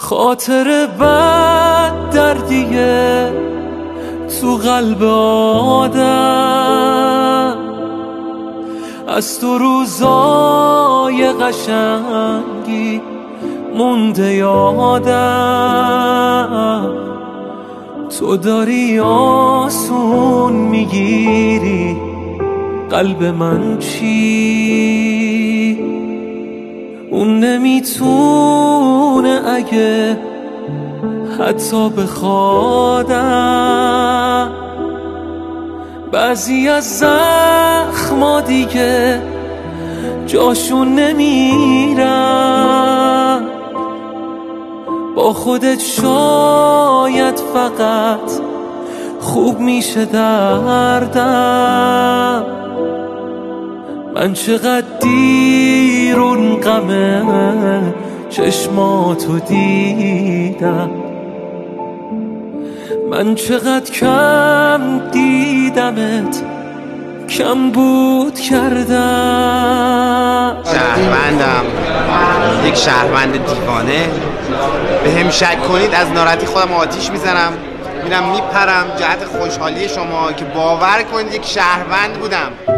خاطر بد دردیه تو قلب آدم، از تو روزای قشنگی مونده یادم. تو داری آسون میگیری قلب من چی؟ اون نمیتونه اگه حتی بخوادم. بعضی از زخما دیگه جاشون نمیرن، با خودت شاید فقط خوب میشه دردم. من چقدر دیر اون غم چشماتو دیدم، من چقدر کم دیدمت، کم بود کردم. شهروندم، یک شهروند دیوانه. به هم شک کنید از ناراحتی خودم آتیش میزنم، میرم میپرم جهت خوشحالی شما که باور کنید یک شهروند بودم.